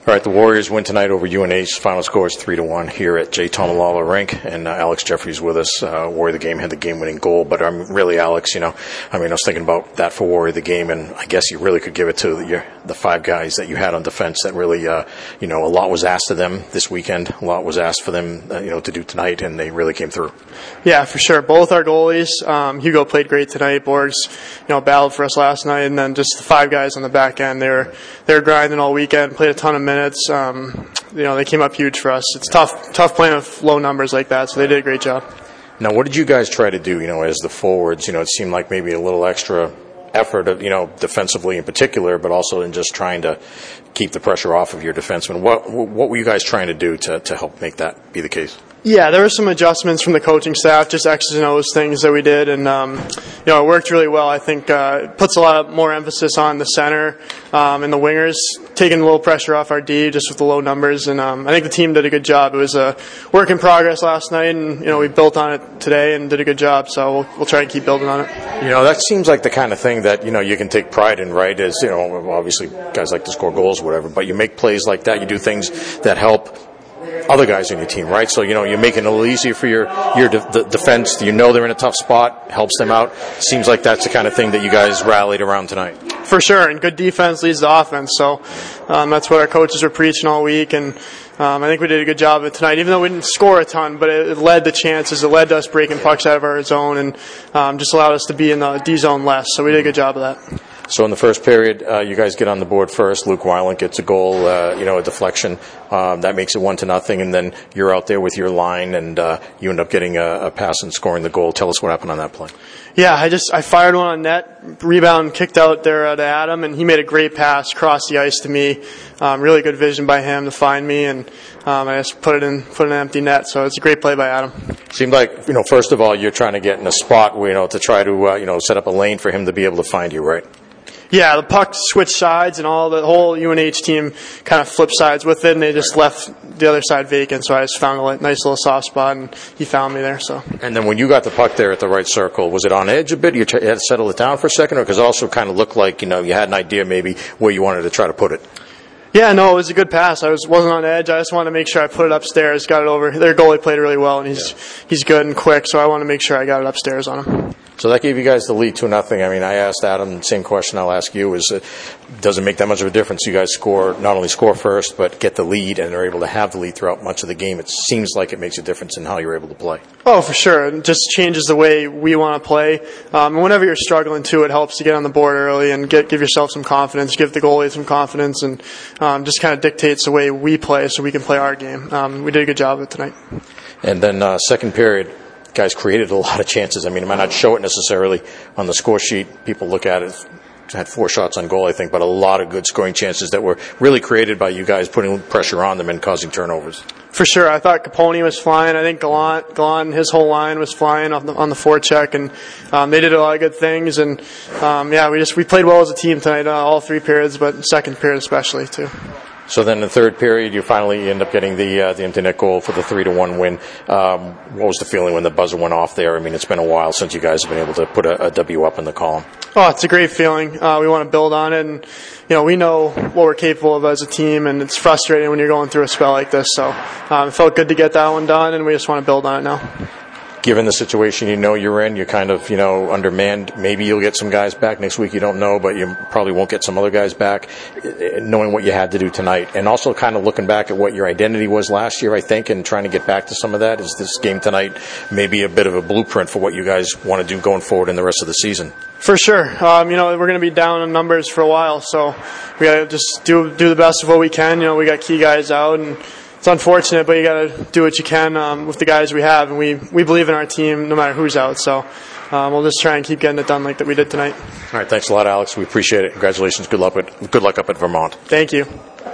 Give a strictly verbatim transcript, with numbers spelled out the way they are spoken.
All right, the Warriors win tonight over U N H. Final score is three to one here at J. Tomalala Rink, and uh, Alex Jeffrey's with us. Uh, Warrior of the Game had the game-winning goal, but um, really, Alex, you know, I mean, I was thinking about that for Warrior of the Game, and I guess you really could give it to the, your, the five guys that you had on defense. That really, uh, you know, a lot was asked of them this weekend. A lot was asked for them, uh, you know, to do tonight, and they really came through. Yeah, for sure. Both our goalies. Um, Hugo played great tonight. Borgs, you know, battled for us last night, and then just the five guys on the back end. They were they were grinding all weekend, played a ton of minutes. Um, You know, they came up huge for us. It's tough, tough playing with low numbers like that, so they did a great job. Now, what did you guys try to do, you know, as the forwards? You know, it seemed like maybe a little extra effort, of, you know, defensively in particular, but also in just trying to keep the pressure off of your defensemen. What what were you guys trying to do to, to help make that be the case? Yeah, there were some adjustments from the coaching staff, just X's and O's things that we did, and um, you know, it worked really well. I think uh, it puts a lot of more emphasis on the center um, and the wingers, taking a little pressure off our D just with the low numbers, and um, I think the team did a good job. It was a work in progress last night, and you know, we built on it today and did a good job. So we'll, we'll try and keep building on it. You know, that seems like the kind of thing that you know you can take pride in, right? As you know, obviously guys like to score goals, or whatever, but you make plays like that, you do things that help other guys on your team, right? So, you know, you're making it a little easier for your, your de- the defense. You know they're in a tough spot, helps them out. Seems like that's the kind of thing that you guys rallied around tonight. For sure, and good defense leads to offense. So um, that's what our coaches were preaching all week, and um, I think we did a good job of it tonight, even though we didn't score a ton, but it, it led to chances. It led to us breaking pucks out of our zone and um, just allowed us to be in the D zone less. So we did a good job of that. So in the first period, uh, you guys get on the board first. Luke Weiland gets a goal, uh, you know, a deflection. Um, that makes it one to nothing, and then you're out there with your line, and uh, you end up getting a, a pass and scoring the goal. Tell us what happened on that play. Yeah, I just I fired one on net, rebound kicked out there uh, to Adam, and he made a great pass across the ice to me. Um, really good vision by him to find me, and um, I just put it in, put it in an empty net. So it's a great play by Adam. Seemed like, you know, first of all, you're trying to get in a spot where, you know, to try to, uh, you know, set up a lane for him to be able to find you, right? Yeah, the puck switched sides, and all the whole U N H team kind of flipped sides with it, and they just left the other side vacant. So I just found a nice little soft spot, and he found me there. So. And then when you got the puck there at the right circle, was it on edge a bit? You had to settle it down for a second, or because it also kind of looked like, you know, you had an idea maybe where you wanted to try to put it? Yeah, no, it was a good pass. I was wasn't on edge. I just wanted to make sure I put it upstairs, got it over. Their goalie played really well, and he's yeah. he's good and quick. So I want to make sure I got it upstairs on him. So that gave you guys the lead two nothing. I mean, I asked Adam the same question I'll ask you: is it doesn't make that much of a difference? You guys score not only score first, but get the lead, and are able to have the lead throughout much of the game. It seems like it makes a difference in how you're able to play. Oh, for sure. It just changes the way we want to play. Um, and whenever you're struggling too, it helps to get on the board early and get give yourself some confidence, give the goalie some confidence, and um, just kind of dictates the way we play so we can play our game. Um, we did a good job of it tonight. And then uh, second period, guys created a lot of chances. I mean, it might not show it necessarily on the score sheet. People look at it, had four shots on goal, I think, but a lot of good scoring chances that were really created by you guys putting pressure on them and causing turnovers. For sure. I thought Capone was flying. I think Gallant, Gallant, his whole line was flying on the, on the forecheck, and um, they did a lot of good things. And um, yeah, we just we played well as a team tonight, uh, all three periods, but second period especially too. So then in the third period, you finally end up getting the uh, the empty net goal for the three to one win. Um, what was the feeling when the buzzer went off there? I mean, it's been a while since you guys have been able to put a, a W up in the column. Oh, it's a great feeling. Uh, we want to build on it, and you know we know what we're capable of as a team, and it's frustrating when you're going through a spell like this. So um, it felt good to get that one done, and we just want to build on it now. Given the situation you know you're in, you're kind of, you know, undermanned. Maybe you'll get some guys back next week. You don't know, but you probably won't get some other guys back. Knowing what you had to do tonight, and also kind of looking back at what your identity was last year, I think, and trying to get back to some of that. Is this game tonight maybe a bit of a blueprint for what you guys want to do going forward in the rest of the season? For sure. Um, you know, we're going to be down in numbers for a while, so we got to just do do the best of what we can. You know, we got key guys out, and it's unfortunate, but you got to do what you can um, with the guys we have, and we, we believe in our team no matter who's out. So um, we'll just try and keep getting it done like that we did tonight. All right, thanks a lot, Alex. We appreciate it. Congratulations. Good luck. At, good luck up at Vermont. Thank you.